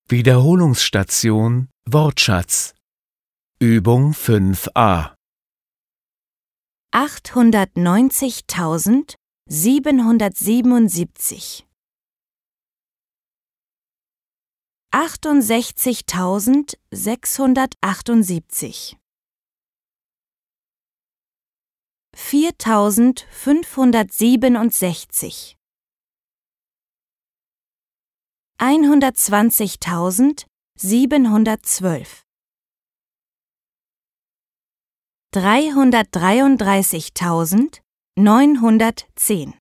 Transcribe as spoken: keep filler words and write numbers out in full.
Wiederholungsstation Wortschatz. Übung fünf a. achthundertneunzigtausendsiebenhundertsiebenundsiebzig, achtundsechzigtausendsechshundertachtundsiebzig, viertausendfünfhundertsiebenundsechzig, einhundertzwanzigtausendsiebenhundertzwölf, dreihundertdreiunddreißigtausendneunhundertzehn.